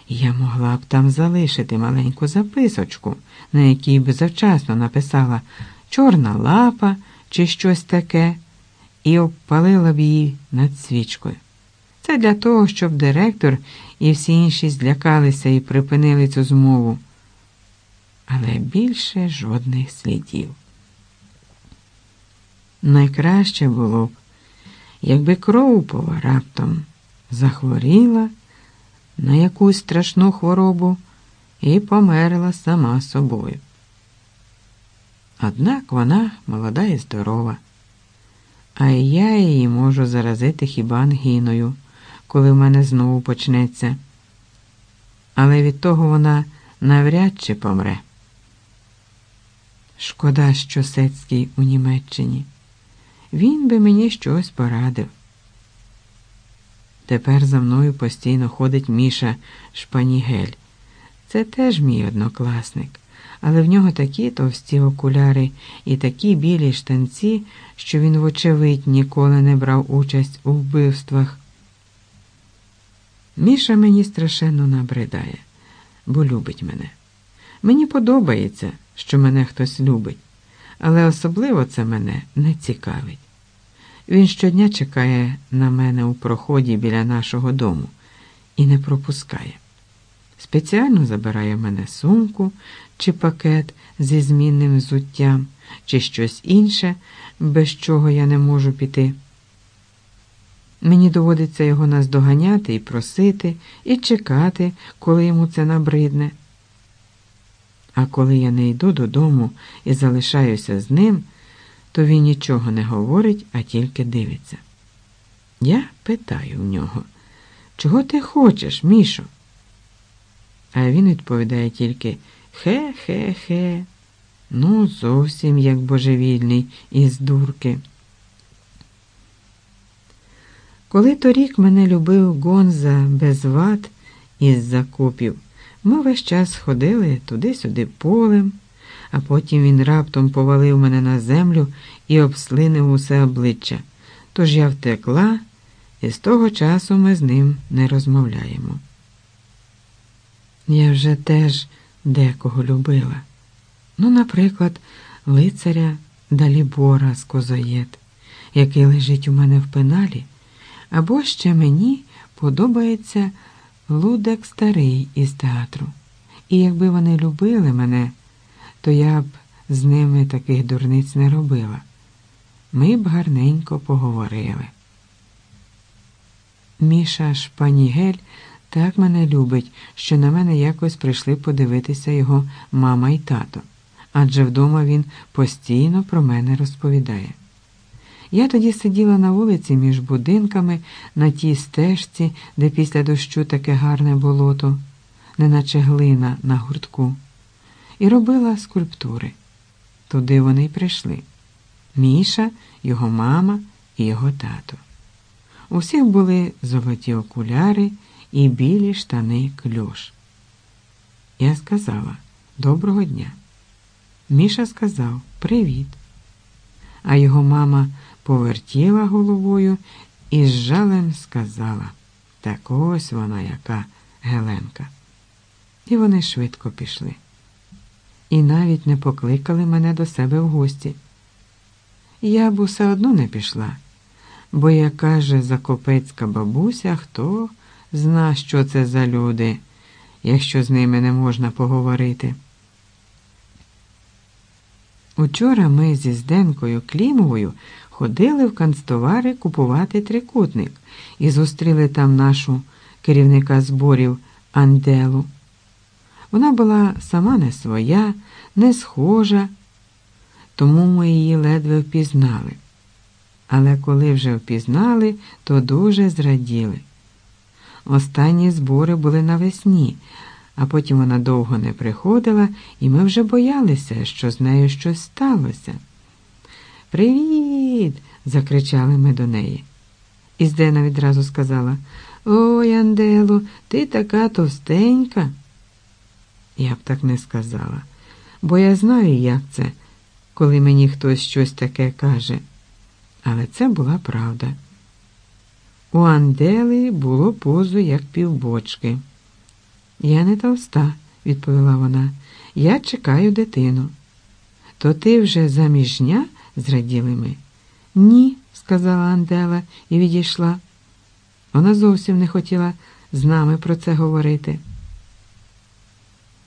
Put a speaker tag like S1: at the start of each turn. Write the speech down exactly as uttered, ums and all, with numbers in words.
S1: Я могла б там залишити маленьку записочку, на якій б завчасно написала «Чорна лапа» чи щось таке, і обпалила б її над свічкою. Це для того, щоб директор і всі інші злякалися і припинили цю змову. Але більше жодних слідів. Найкраще було б, якби Кроупова раптом захворіла на якусь страшну хворобу і померла сама собою. Однак вона молода і здорова, а я її можу заразити хіба ангіною, коли в мене знову почнеться. Але від того вона навряд чи помре. Шкода, що Сецький у Німеччині. Він би мені щось порадив. Тепер за мною постійно ходить Міша Шпанігель. Це теж мій однокласник, але в нього такі товсті окуляри і такі білі штанці, що він, вочевидь, ніколи не брав участь у вбивствах. Міша мені страшенно набридає, бо любить мене. Мені подобається, що мене хтось любить, але особливо це мене не цікавить. Він щодня чекає на мене у проході біля нашого дому і не пропускає. Спеціально забирає в мене сумку чи пакет зі змінним взуттям, чи щось інше, без чого я не можу піти. Мені доводиться його наздоганяти і просити, і чекати, коли йому це набридне. А коли я не йду додому і залишаюся з ним, то він нічого не говорить, а тільки дивиться. Я питаю в нього: «Чого ти хочеш, Мішо?» А він відповідає тільки «Хе-хе-хе». Ну, зовсім як божевільний із дурки. Коли торік мене любив Гонза без вад із Закопів, ми весь час ходили туди-сюди полем, а потім він раптом повалив мене на землю і обслинив усе обличчя. Тож я втекла, і з того часу ми з ним не розмовляємо. Я вже теж декого любила. Ну, наприклад, лицаря Далібора з Козоєд, який лежить у мене в пеналі, або ще мені подобається Лудек Старий із театру. І якби вони любили мене, то я б з ними таких дурниць не робила. Ми б гарненько поговорили. Міша Шпанігель так мене любить, що на мене якось прийшли подивитися його мама і тато, адже вдома він постійно про мене розповідає. Я тоді сиділа на вулиці між будинками на тій стежці, де після дощу таке гарне болото, неначе глина на гуртку, і робила скульптури. Туди вони й прийшли. Міша, його мама і його тато. У всіх були золоті окуляри і білі штани кльош. Я сказала: «Доброго дня». Міша сказав: «Привіт». А його мама повертіла головою і з жалем сказала: «Так ось вона яка Геленка». І вони швидко пішли. І навіть не покликали мене до себе в гості. Я б усе одно не пішла, бо, як каже закопецька бабуся, хто зна, що це за люди, якщо з ними не можна поговорити. Учора ми зі Зденкою Клімовою ходили в канцтовари купувати трикутник і зустріли там нашу керівника зборів Анделу. Вона була сама не своя, не схожа, тому ми її ледве впізнали. Але коли вже впізнали, то дуже зраділи. Останні збори були навесні, а потім вона довго не приходила, і ми вже боялися, що з нею щось сталося. «Привіт!» – закричали ми до неї. І Здена відразу сказала: «Ой, Андело, ти така товстенька». Я б так не сказала, бо я знаю, як це, коли мені хтось щось таке каже. Але це була правда. У Андели було пузо, як півбочки. Я не товста, відповіла вона. Я чекаю дитину. То ти вже заміжня? Зраділи ми. Ні, сказала Андела і відійшла. Вона зовсім не хотіла з нами про це говорити.